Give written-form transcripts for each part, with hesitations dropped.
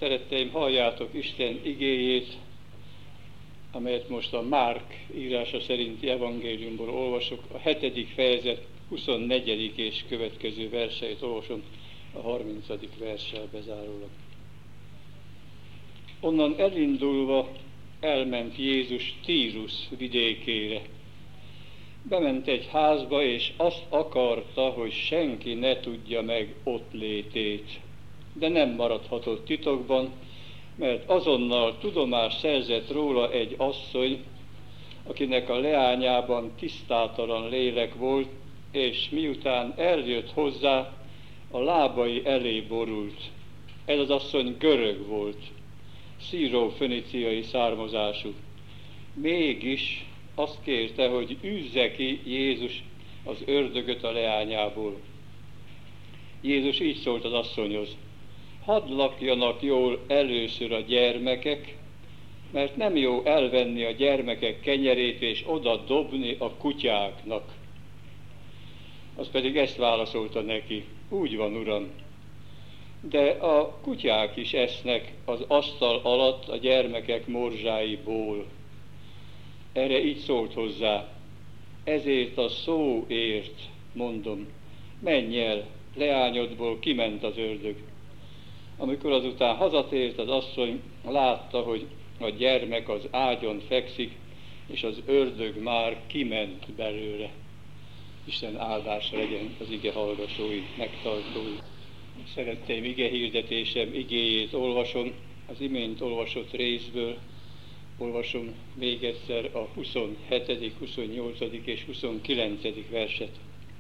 Szeretteim, halljátok Isten igéjét, amelyet most a Márk írása szerinti evangéliumból olvasok. A 7. fejezet 24. és következő verseit olvasom, a 30. verssel bezárólag. Onnan elindulva elment Jézus Tírus vidékére. Bement egy házba, és azt akarta, hogy senki ne tudja meg ott létét. De nem maradhatott titokban, mert azonnal tudomást szerzett róla egy asszony, akinek a leányában tisztátalan lélek volt, és miután eljött hozzá, a lábai elé borult. Ez az asszony görög volt, szíró-föniciai származású. Mégis azt kérte, hogy űzze ki Jézus az ördögöt a leányából. Jézus így szólt az asszonyhoz: hadd lakjanak jól először a gyermekek, mert nem jó elvenni a gyermekek kenyerét és oda dobni a kutyáknak. Az pedig ezt válaszolta neki: úgy van, Uram, de a kutyák is esznek az asztal alatt a gyermekek morzsáiból. Erre így szólt hozzá: ezért a szóért mondom, menj el, leányodból kiment az ördög. Amikor azután hazatért, az asszony látta, hogy a gyermek az ágyon fekszik, és az ördög már kiment belőle. Isten áldása legyen az ige hallgatói, megtartói. Szeretteim, ige hirdetésem igéjét olvasom, az imént olvasott részből. Olvasom még egyszer a 27., 28. és 29. verset.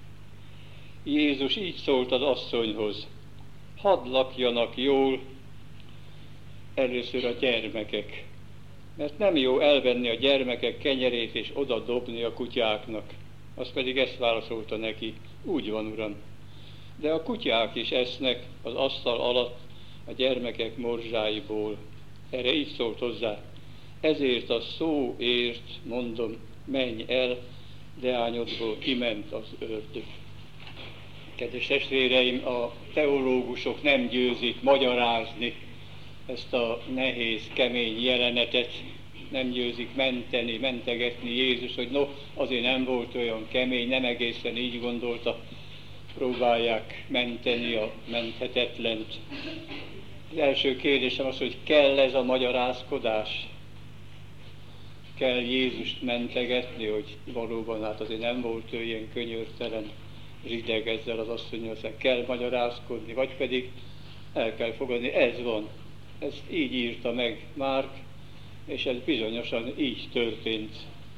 Jézus így szólt az asszonyhoz: hadd lakjanak jól először a gyermekek, mert nem jó elvenni a gyermekek kenyerét és oda dobni a kutyáknak. Az pedig ezt válaszolta neki: úgy van, Uram, de a kutyák is esznek az asztal alatt a gyermekek morzsáiból. Erre így szólt hozzá: ezért a szóért mondom, menj el, leányodból kiment az ördög. Kedves testvéreim, a teológusok nem győzik magyarázni ezt a nehéz, kemény jelenetet, nem győzik mentegetni Jézus, hogy no, azért nem volt olyan kemény, nem egészen így gondolta, próbálják menteni a menthetetlent. Az első kérdésem az, hogy kell ez a magyarázkodás? Kell Jézust mentegetni, hogy valóban hát azért nem volt ő ilyen könyörtelen, rideg ezzel az asszonnyal, kell magyarázkodni, vagy pedig el kell fogadni, ez van. Ezt így írta meg Márk, és ez bizonyosan így történt.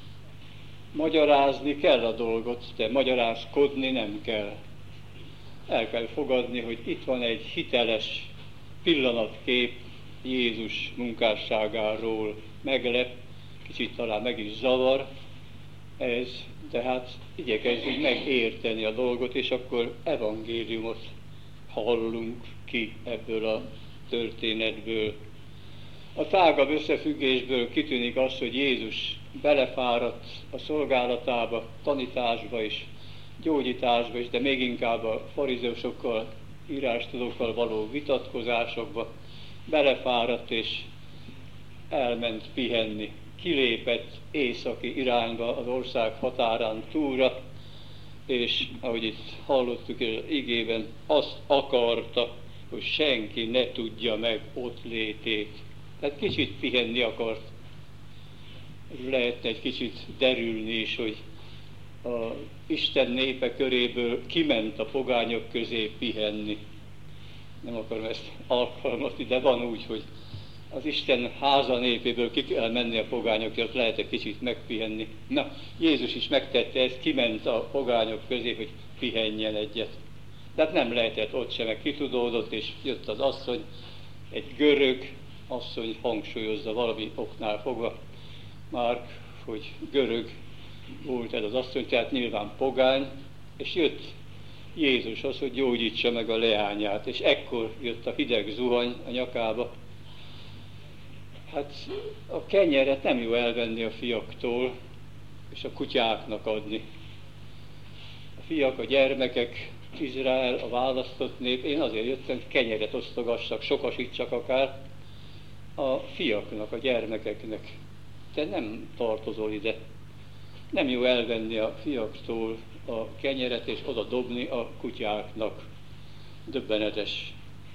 Magyarázni kell a dolgot, de magyarázkodni nem kell. El kell fogadni, hogy itt van egy hiteles pillanatkép Jézus munkásságáról. Meglep, kicsit talán meg is zavar ez, de hát igyekezzünk megérteni a dolgot, és akkor evangéliumot hallunk ki ebből a történetből. A tágabb összefüggésből kitűnik az, hogy Jézus belefáradt a szolgálatába, tanításba is, gyógyításba is, de még inkább a farizeusokkal, írástudókkal való vitatkozásokba belefáradt és elment pihenni. Kilépett északi irányba az ország határán túlra, és ahogy itt hallottuk az igében, azt akarta, hogy senki ne tudja meg ott létét. Tehát kicsit pihenni akart. Lehetne egy kicsit derülni is, hogy az Isten népe köréből kiment a pogányok közé pihenni. Nem akarom ezt alkalmazni, de van úgy, hogy az Isten háza népéből ki kell menni a pogányokért, lehet egy kicsit megpihenni. Na, Jézus is megtette ezt, kiment a pogányok közé, hogy pihenjen egyet. Tehát nem lehetett ott sem, meg kitudódott, és jött az asszony, egy görög asszony, hangsúlyozza valami oknál fogva Márk, hogy görög volt ez az asszony, tehát nyilván pogány, és jött Jézus az, hogy gyógyítsa meg a leányát, és ekkor jött a hideg zuhany a nyakába. Hát a kenyeret nem jó elvenni a fiaktól, és a kutyáknak adni. A fiak, a gyermekek, Izrael, a választott nép, én azért jöttem, hogy kenyeret osztogassak, sokasítsak akár, a fiaknak, a gyermekeknek. Te nem tartozol ide. Nem jó elvenni a fiaktól a kenyeret és oda dobni a kutyáknak. Döbbenetes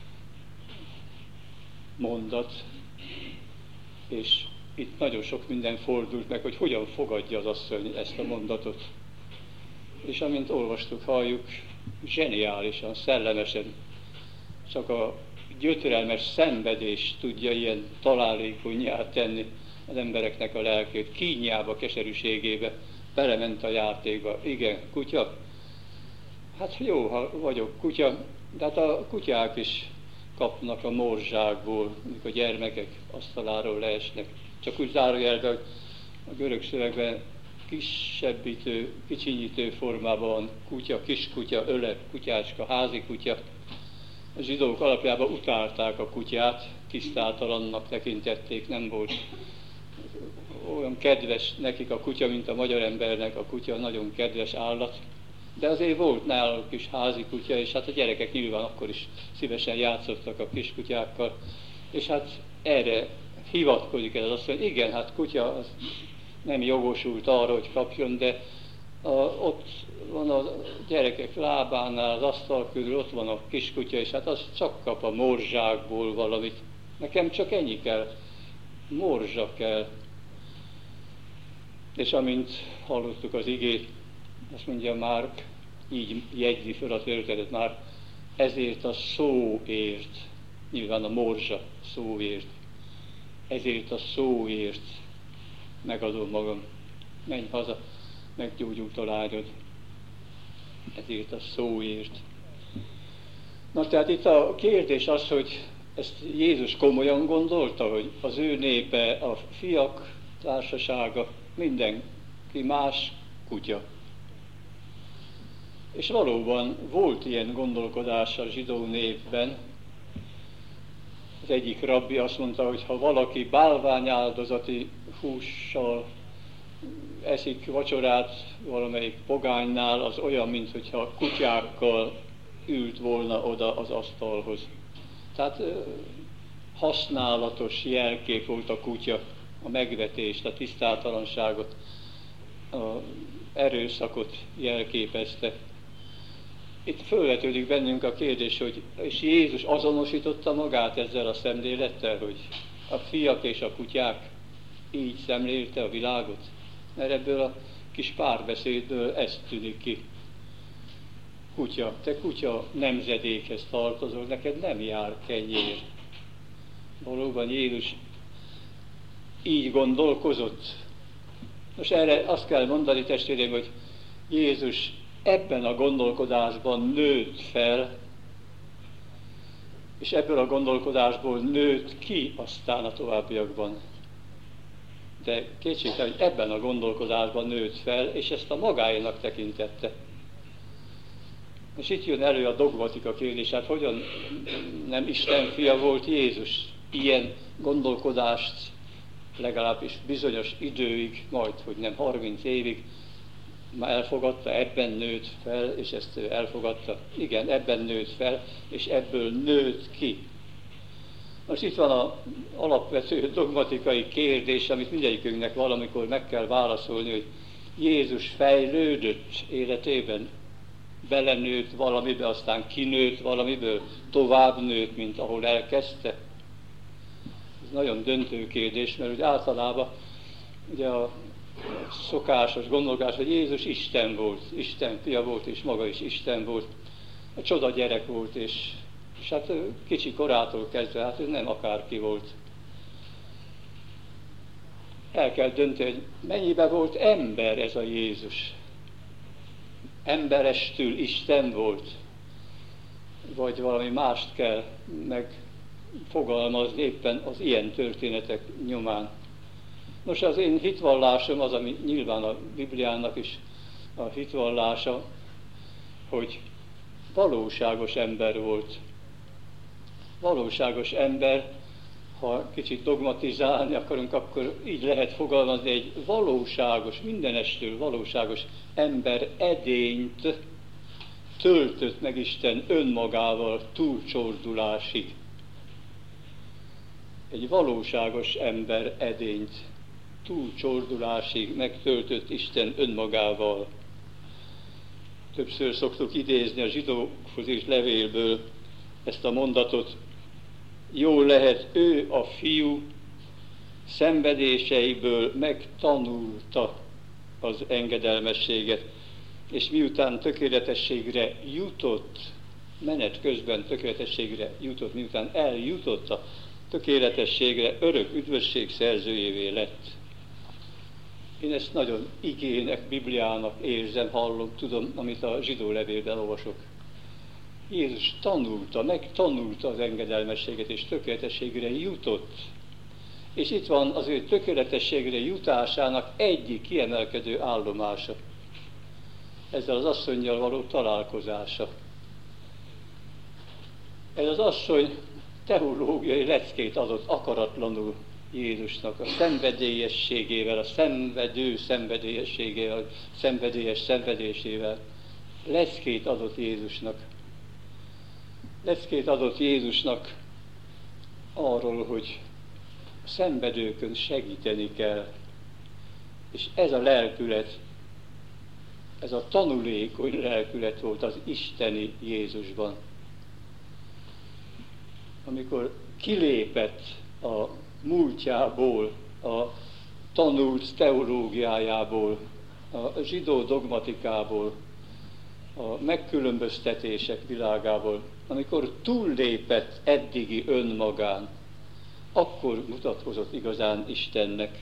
mondat, és itt nagyon sok minden fordult meg, hogy hogyan fogadja az asszony ezt a mondatot. És amint olvastuk, halljuk, zseniálisan, szellemesen, csak a gyötrelmes szenvedés tudja ilyen találékonnyá tenni az embereknek a lelkét, kínjába, keserűségébe, belement a játékba. Igen, kutya? Hát jó, ha vagyok kutya, de hát a kutyák is kapnak a morzsákból, mikor a gyermekek asztaláról leesnek. Csak úgy zárójelben, hogy a görög szövegben kisebbítő, kicsinyítő formában van kutya, kiskutya, öle, kutyácska, házi kutya. A zsidók alapjában utálták a kutyát, tisztátalannak tekintették, nem volt olyan kedves nekik a kutya, mint a magyar embernek a kutya, nagyon kedves állat. De azért volt náluk is házi kutya, és hát a gyerekek nyilván akkor is szívesen játszottak a kiskutyákkal. És hát erre hivatkozik ez az, hogy igen, hát kutya az nem jogosult arra, hogy kapjon, de ott van a gyerekek lábánál, az asztal körül, ott van a kiskutya, és hát az csak kap a morzsákból valamit. Nekem csak ennyi kell, morzsa kell. És amint hallottuk az igét, azt mondja Márk, így jegyzi föl a történetet már, ezért a szóért, nyilván a morzsa szóért, ezért a szóért megadom magam, menj haza, meggyógyult a lányod, ezért a szóért. Na tehát itt a kérdés az, hogy ezt Jézus komolyan gondolta, hogy az ő népe, a fiak társasága, mindenki más kutya. És valóban volt ilyen gondolkodás a zsidó népben. Az egyik rabbi azt mondta, hogy ha valaki bálványáldozati hússal eszik vacsorát valamelyik pogánynál, az olyan, mintha kutyákkal ült volna oda az asztalhoz. Tehát használatos jelkép volt a kutya, a megvetést, a tisztátalanságot, az erőszakot jelképezte. Itt fölvetődik bennünk a kérdés, hogy és Jézus azonosította magát ezzel a szemlélettel, hogy a fiak és a kutyák így szemlélte a világot? Mert ebből a kis párbeszédből ez tűnik ki. Kutya, te kutya nemzedékhez tartozol, neked nem jár kenyér. Valóban Jézus így gondolkozott. Most erre azt kell mondani, testvéreim, hogy Jézus ebben a gondolkodásban nőtt fel, és ebből a gondolkodásból nőtt ki aztán a továbbiakban. De kétségtelen, hogy ebben a gondolkodásban nőtt fel, és ezt a magáénak tekintette. És itt jön elő a dogmatika kérdés, hát hogyan nem Isten fia volt Jézus? Ilyen gondolkodást legalábbis bizonyos időig, majd, hogy nem 30 évig, már elfogadta, ebben nőtt fel, és ezt elfogadta. Igen, ebben nőtt fel, és ebből nőtt ki. Most itt van az alapvető dogmatikai kérdés, amit mindegyikünknek valamikor meg kell válaszolni, hogy Jézus fejlődött életében, belenőtt valamibe, aztán kinőtt valamiből, tovább nőtt, mint ahol elkezdte. Ez nagyon döntő kérdés, mert ugye általában ugye a szokásos gondolkodás, hogy Jézus Isten volt, Isten fia volt, és maga is Isten volt. A csoda gyerek volt, és hát kicsi korától kezdve, hát ő nem akárki volt. El kell dönteni, hogy mennyiben volt ember ez a Jézus. Emberestül Isten volt, vagy valami mást kell megfogalmazni éppen az ilyen történetek nyomán. Nos, az én hitvallásom az, ami nyilván a Bibliának is a hitvallása, hogy valóságos ember volt. Valóságos ember, ha kicsit dogmatizálni akarunk, akkor így lehet fogalmazni, egy valóságos, mindenestől valóságos ember edényt töltött meg Isten önmagával túlcsordulásig. egy valóságos ember edényt, túlcsordulásig megtöltött Isten önmagával. Többször szoktuk idézni a zsidókhoz írt levélből ezt a mondatot: jól lehet, ő a fiú szenvedéseiből megtanulta az engedelmességet, és miután tökéletességre jutott, menet közben tökéletességre jutott, miután eljutott a tökéletességre, örök üdvösség szerzőjévé lett. Én ezt nagyon igének, Bibliának érzem, hallom, tudom, amit a zsidó levélben olvasok. Jézus megtanulta az engedelmességet, és tökéletességre jutott. És itt van az ő tökéletességre jutásának egyik kiemelkedő állomása. Ezzel az asszonnyal való találkozása. Ez az asszony teológiai leckét adott akaratlanul Jézusnak, a szenvedélyességével, a szenvedő szenvedélyességével, szenvedélyes szenvedésével. Leckét adott Jézusnak. Leckét adott Jézusnak arról, hogy a szenvedőkön segíteni kell. És ez a lelkület, ez a tanulékony lelkület volt az isteni Jézusban. Amikor kilépett a múltjából, a tanult teológiájából, a zsidó dogmatikából, a megkülönböztetések világából, amikor túllépett eddigi önmagán, akkor mutatkozott igazán Istennek.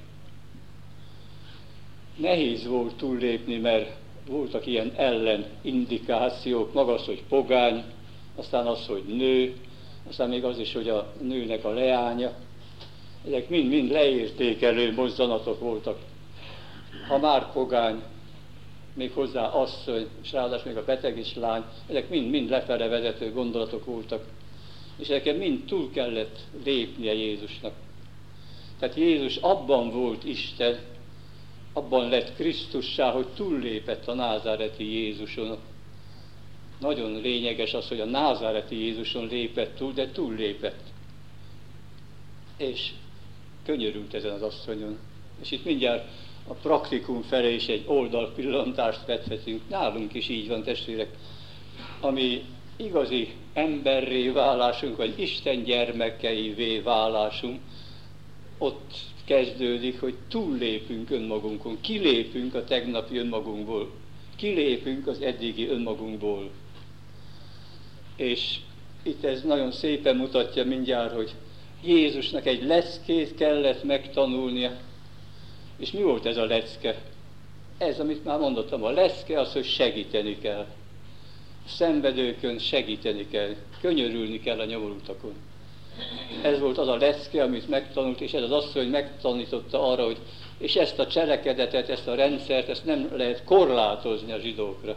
Nehéz volt túllépni, mert voltak ilyen ellenindikációk, maga az, hogy pogány, aztán az, hogy nő, aztán még az is, hogy a nőnek a leánya. Ezek mind leértékelő mozzanatok voltak. Ha már pogány, még hozzá asszony, és ráadásul még a beteg is lány, ezek mind lefele vezető gondolatok voltak. És ezeken mind túl kellett lépnie Jézusnak. Tehát Jézus abban volt Isten, abban lett Krisztussá, hogy túllépett a názáreti Jézuson. Nagyon lényeges az, hogy a názáreti Jézuson lépett túl, de túllépett. És könyörült ezen az asszonyon. És itt mindjárt a praktikum felé is egy oldalpillantást vethetünk. Nálunk is így van, testvérek. Ami igazi emberré válásunk, vagy Isten gyermekeivé válásunk, ott kezdődik, hogy túllépünk önmagunkon, kilépünk a tegnapi önmagunkból, kilépünk az eddigi önmagunkból. És itt ez nagyon szépen mutatja mindjárt, hogy Jézusnak egy leckét kellett megtanulnia. És mi volt ez a lecke? Ez, amit már mondottam, a lecke az, hogy segíteni kell. A szenvedőkön segíteni kell, könyörülni kell a nyomorultakon. Ez volt az a lecke, amit megtanult, és ez az asszony megtanította arra, hogy és ezt a cselekedetet, ezt a rendszert, ezt nem lehet korlátozni a zsidókra.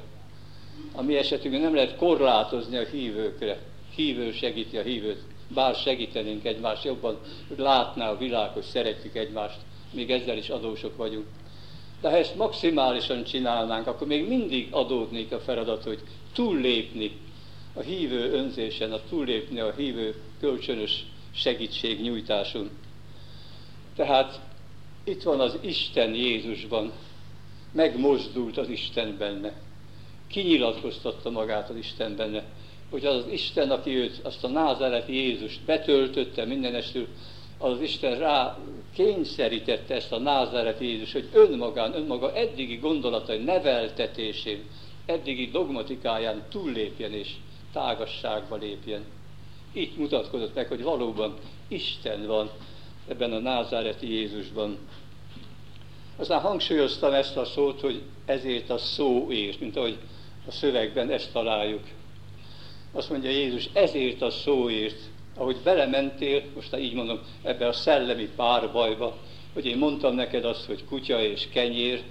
A mi esetünkben nem lehet korlátozni a hívőkre. Hívő segíti a hívőt. Bár segítenénk egymást jobban, hogy látná a világ, hogy szeretjük egymást, még ezzel is adósok vagyunk. De ha ezt maximálisan csinálnánk, akkor még mindig adódnék a feladat, hogy túllépni a hívő önzésen, a túllépni a hívő kölcsönös segítségnyújtáson. Tehát itt van az Isten Jézusban, megmozdult az Isten benne, kinyilatkoztatta magát az Isten benne, hogy az Isten, aki őt, azt a názáreti Jézust betöltötte mindenestül, az Isten rá kényszerítette ezt a názáreti Jézus, hogy önmaga eddigi gondolatai neveltetésén, eddigi dogmatikáján túllépjen és tágasságba lépjen. Itt mutatkozott meg, hogy valóban Isten van ebben a názáreti Jézusban. Aztán hangsúlyoztam ezt a szót, hogy ezért a szóért, mint ahogy a szövegben ezt találjuk. Azt mondja Jézus, ezért a szóért, ahogy belementél, most így mondom, ebbe a szellemi párbajba, hogy én mondtam neked azt, hogy kutya és kenyér,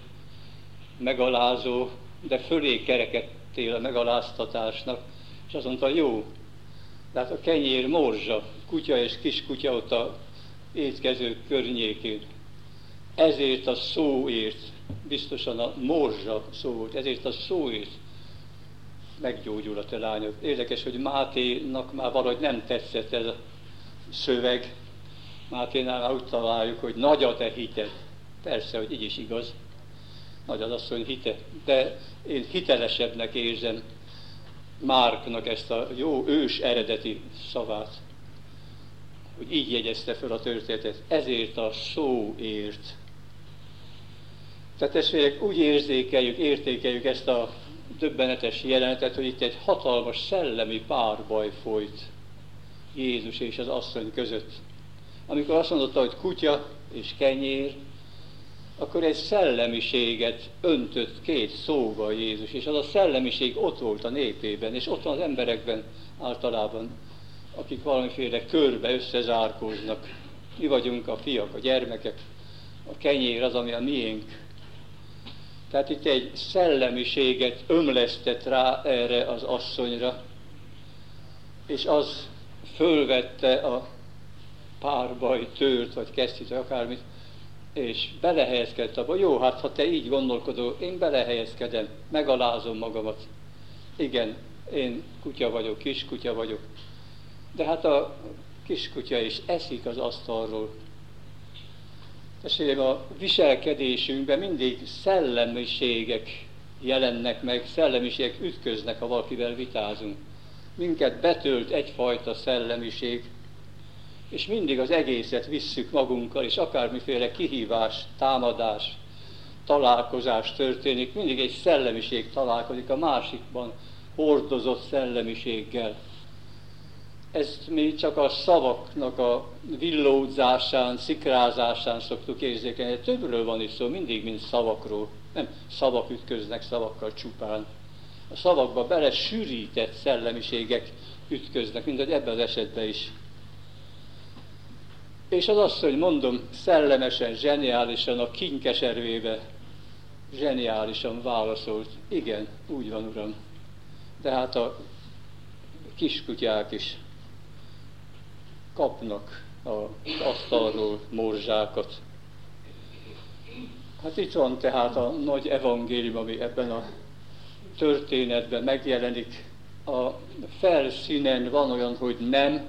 megalázó, de fölé kerekedtél a megaláztatásnak, és azt mondta, jó, tehát a kenyér morzsa, kutya és kiskutya ott a étkezők környékén. Ezért a szóért, biztosan a morzsa szó volt, ezért a szóért meggyógyul a te lányod. Érdekes, hogy Máténak már valahogy nem tetszett ez a szöveg, Máténál már úgy találjuk, hogy nagy a te hited. Persze, hogy így is igaz, nagy az asszony hite, de én hitelesebbnek érzem Márknak ezt a jó ős eredeti szavát, hogy így jegyezte fel a történetet, ezért a szóért. Tehát testvérek, úgy értékeljük ezt a döbbenetes jelenetet, hogy itt egy hatalmas szellemi párbaj folyt Jézus és az asszony között. Amikor azt mondotta, hogy kutya és kenyér, akkor egy szellemiséget öntött két szóba Jézus, és az a szellemiség ott volt a népében, és ott van az emberekben általában, akik valamiféle körbe összezárkóznak. Mi vagyunk a fiak, a gyermekek, a kenyér az, ami a miénk. Tehát itt egy szellemiséget ömlesztett rá erre az asszonyra, és az fölvette a párbaj tőrt, vagy kesztyűt, vagy akármit, és belehelyezkedett abba. Jó, hát ha te így gondolkodol, én belehelyezkedem, megalázom magamat. Igen, én kutya vagyok, kiskutya vagyok. De hát a kiskutya is eszik az asztalról. Testvérem, a viselkedésünkben mindig szellemiségek jelennek meg, szellemiségek ütköznek, ha valakivel vitázunk. Minket betölt egyfajta szellemiség, és mindig az egészet visszük magunkkal, és akármiféle kihívás, támadás, találkozás történik, mindig egy szellemiség találkozik a másikban hordozott szellemiséggel. Ezt mi csak a szavaknak a villódzásán, szikrázásán szoktuk érzékelni. Többről van is szó, mindig, mint szavakról. Nem szavak ütköznek szavakkal csupán. A szavakba bele sűrített szellemiségek ütköznek, mint hogy ebben az esetben is. És az asszony, mondom, szellemesen, zseniálisan a kínkeservébe zseniálisan válaszolt. Igen, úgy van, Uram. De hát a kiskutyák is kapnak az asztalról morzsákat. Hát itt van tehát a nagy evangélium, ami ebben a történetben megjelenik. A felszínen van olyan, hogy nem.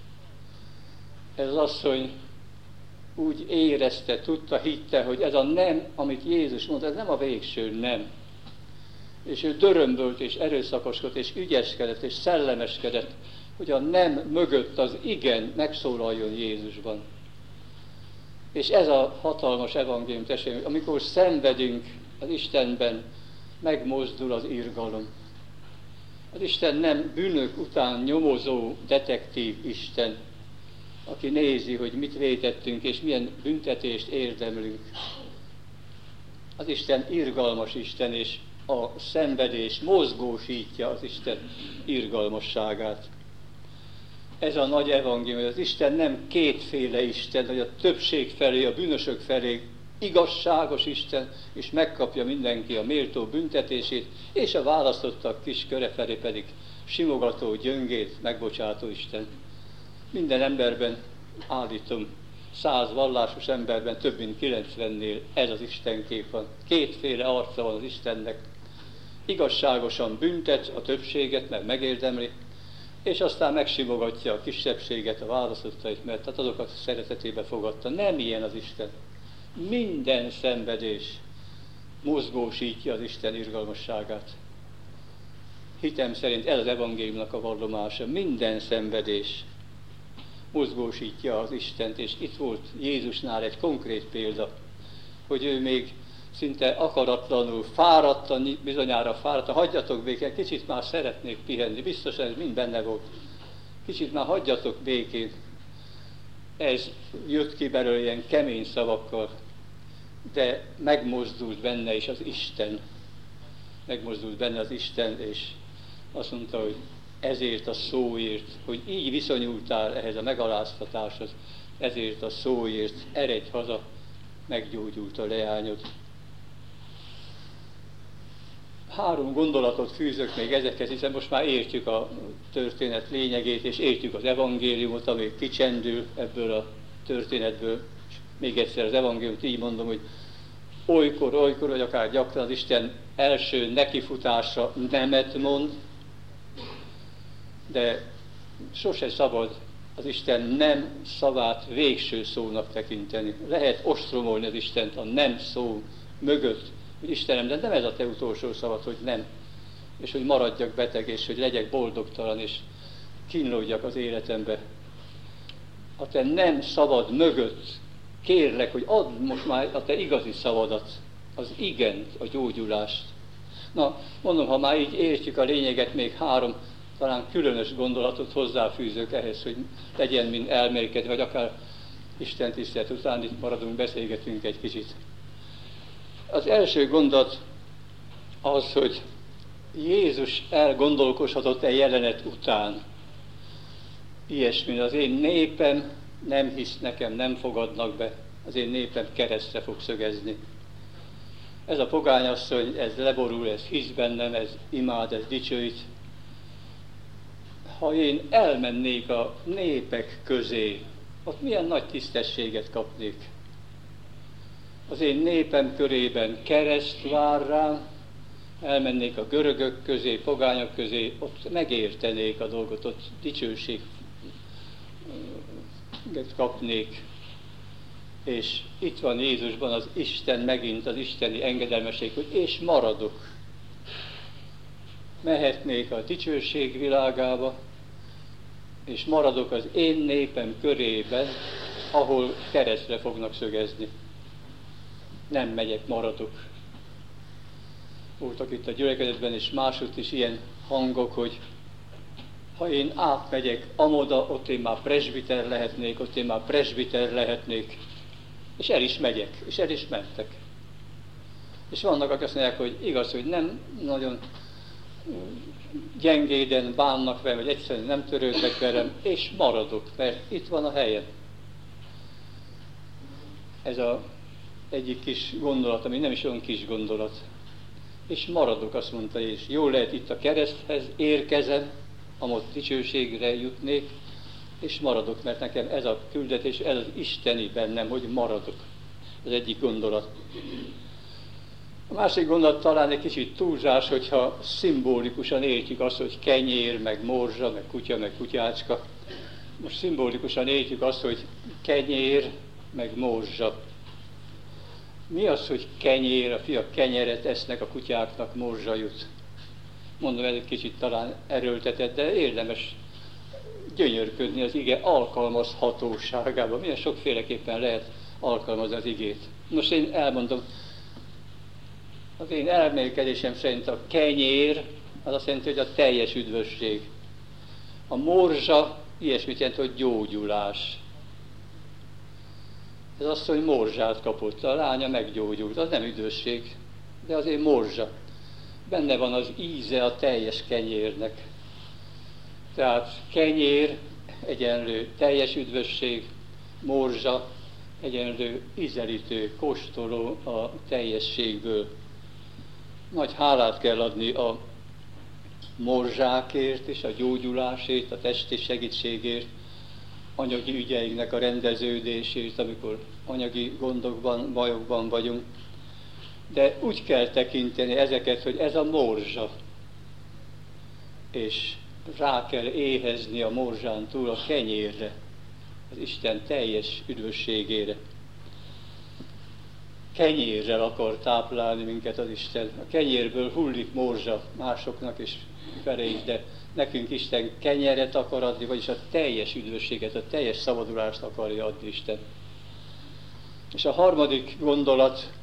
Ez az asszony úgy érezte, tudta, hitte, hogy ez a nem, amit Jézus mondta, ez nem a végső nem. És ő dörömbölt, és erőszakoskodott, és ügyeskedett, és szellemeskedett, hogy a nem mögött az igen megszólaljon Jézusban. És ez a hatalmas evangélium, testvérem, amikor szenvedünk az Istenben, megmozdul az irgalom. Az Isten nem bűnök után nyomozó, detektív Isten, aki nézi, hogy mit vétettünk, és milyen büntetést érdemlünk. Az Isten irgalmas Isten, és a szenvedés mozgósítja az Isten irgalmasságát. Ez a nagy evangélium, hogy az Isten nem kétféle Isten, hogy a többség felé, a bűnösök felé igazságos Isten, és megkapja mindenki a méltó büntetését, és a választottak kis köre felé pedig simogató, gyöngét, megbocsátó Isten. Minden emberben, állítom, 100 vallásos emberben, több mint 90-nél ez az Istenkép van. Kétféle arca van az Istennek. Igazságosan büntet a többséget, mert megérdemli, és aztán megsimogatja a kisebbséget, a választottait, mert hát azokat szeretetébe fogadta. Nem ilyen az Isten. Minden szenvedés mozgósítja az Isten irgalmasságát. Hitem szerint ez az evangéliumnak a vallomása. Minden szenvedés mozgósítja az Istent, és itt volt Jézusnál egy konkrét példa, hogy ő még szinte akaratlanul, fáradtan, bizonyára fáradtan, hagyjatok békén, kicsit már szeretnék pihenni, biztosan ez mind benne volt. Kicsit már hagyjatok békén. Ez jött ki belőle ilyen kemény szavakkal, de megmozdult benne is az Isten. Megmozdult benne az Isten, és azt mondta, hogy ezért a szóért, hogy így viszonyultál ehhez a megaláztatáshoz, ezért a szóért eredj haza, meggyógyult a leányod. 3 gondolatot fűzök még ezekhez, hiszen most már értjük a történet lényegét, és értjük az evangéliumot, ami kicsendül ebből a történetből. És még egyszer az evangéliumot így mondom, hogy olykor, vagy akár gyakran az Isten első nekifutása nemet mond, de sose szabad az Isten nem szavát végső szónak tekinteni. Lehet ostromolni az Istent a nem szó mögött, hogy Istenem, de nem ez a te utolsó szavad, hogy nem. És hogy maradjak beteg, és hogy legyek boldogtalan, és kínlódjak az életembe. A te nem szavad mögött kérlek, hogy add most már a te igazi szavadat, az igent, a gyógyulást. Na, mondom, ha már így értjük a lényeget, még 3 talán különös gondolatot hozzáfűzök ehhez, hogy legyen mind elmélkedve, vagy akár Isten tisztelet után itt maradunk, beszélgetünk egy kicsit. Az első gondolat az, hogy Jézus elgondolkozhatott jelenet után. Ilyesmi, az én népem nem hisz nekem, nem fogadnak be, az én népem keresztre fog szögezni. Ez a pogányasszony, ez leborul, ez hisz bennem, ez imád, ez dicsőít. Ha én elmennék a népek közé, ott milyen nagy tisztességet kapnék. Az én népem körében kereszt vár rám, elmennék a görögök közé, pogányok közé, ott megértenék a dolgot, ott dicsőséget kapnék. És itt van Jézusban az Isten megint, az isteni engedelmesség, hogy és maradok. Mehetnék a dicsőség világába, és maradok az én népem körében, ahol keresztre fognak szögezni. Nem megyek, maradok. Voltak itt a gyülekezetben és másutt is ilyen hangok, hogy ha én átmegyek amoda, ott én már presbiter lehetnék, és el is megyek, és el is mentek. És vannak, akik azt mondják, hogy igaz, hogy nem nagyon gyengéden bánnak velem, vagy egyszerűen nem törődnek velem, és maradok, mert itt van a helyem. Ez az egyik kis gondolat, ami nem is olyan kis gondolat. És maradok, azt mondta Jézus. Jól lehet, itt a kereszthez érkezem, amott dicsőségre jutnék, és maradok, mert nekem ez a küldetés, ez az isteni bennem, hogy maradok. Ez egyik gondolat. A másik gondolat talán egy kicsit túlzás, hogyha szimbolikusan értjük azt, hogy kenyér, meg morzsa, meg kutya, meg kutyácska. Most szimbolikusan értjük azt, hogy kenyér, meg morzsa. Mi az, hogy kenyér, a fiak kenyeret esznek, a kutyáknak morzsa jut? Mondom, ez egy kicsit talán erőltetett, de érdemes gyönyörködni az ige alkalmazhatóságában. Milyen sokféleképpen lehet alkalmazni az igét. Most én elmondom, az én elmélkedésem szerint a kenyér, az azt jelenti, hogy a teljes üdvösség. A morzsa ilyesmit jelent, hogy gyógyulás. Ez azt, hogy morzsát kapott, a lánya meggyógyult, az nem üdvösség, de azért morzsa. Benne van az íze a teljes kenyérnek. Tehát kenyér egyenlő teljes üdvösség, morzsa egyenlő ízelítő, kóstoló a teljességből. Nagy hálát kell adni a morzsákért és a gyógyulásért, a testi segítségért, anyagi ügyeinknek a rendeződésért, amikor anyagi gondokban, bajokban vagyunk. De úgy kell tekinteni ezeket, hogy ez a morzsa, és rá kell éhezni a morzsán túl a kenyérre, az Isten teljes üdvösségére. Kenyérrel akar táplálni minket az Isten. A kenyérből hullik morzsa másoknak és felé is, de nekünk Isten kenyeret akar adni, vagyis a teljes üdvösséget, a teljes szabadulást akarja adni Isten. És a harmadik gondolat,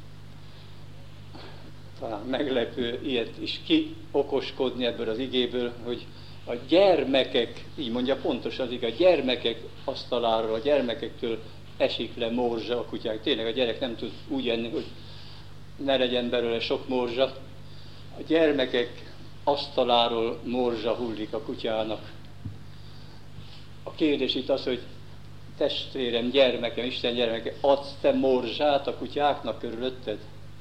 talán meglepő ilyet is kiokoskodni ebből az igéből, hogy a gyermekek, így mondja pontosan az ige, a gyermekek asztaláról, a gyermekektől esik le morzsa a kutyák. Tényleg a gyerek nem tud úgy enni, hogy ne legyen belőle sok morzsa. A gyermekek asztaláról morzsa hullik a kutyának. A kérdés itt az, hogy testvérem, gyermekem, Isten gyermeke, adsz te morzsát a kutyáknak körülötted?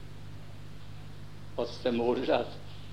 Adsz te morzsát?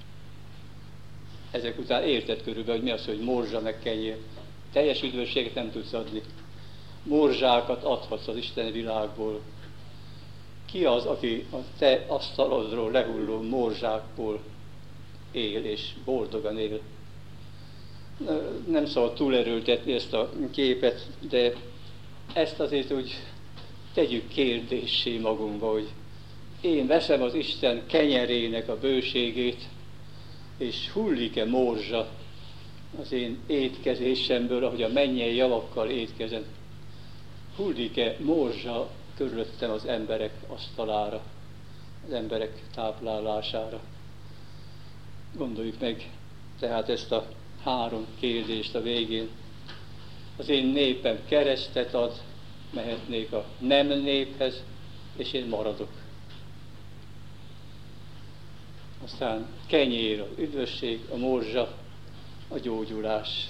Ezek után érted körülbelül, hogy mi az, hogy morzsa meg kenyér. Teljes üdvösséget nem tudsz adni. Morzsákat adhatsz az Isten világból. Ki az, aki a te asztalodról lehulló morzsákból él és boldogan él? Nem szabad túlerőltetni ezt a képet, de ezt azért úgy tegyük kérdéssé magunkba, hogy én veszem az Isten kenyerének a bőségét, és hullik-e morzsa az én étkezésemből, ahogy a mennyei javakkal étkezem. Hullik-e morzsa körülöttem az emberek asztalára, az emberek táplálására? Gondoljuk meg tehát ezt a 3 kérdést a végén. Az én népem keresztet ad, mehetnék a nem néphez, és én maradok. Aztán kenyér, az üdvösség, a morzsa, a gyógyulás.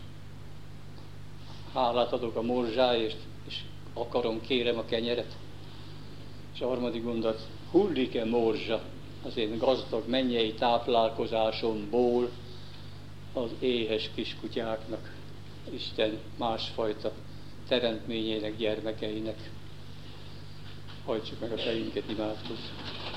Hálát adok a morzsáért, és kérem a kenyeret. És a 3. mondat, hullik-e morzsa az én gazdag mennyei táplálkozásomból az éhes kiskutyáknak, Isten másfajta teremtményének, gyermekeinek. Hajtsuk meg a fejünket, imádkozzunk.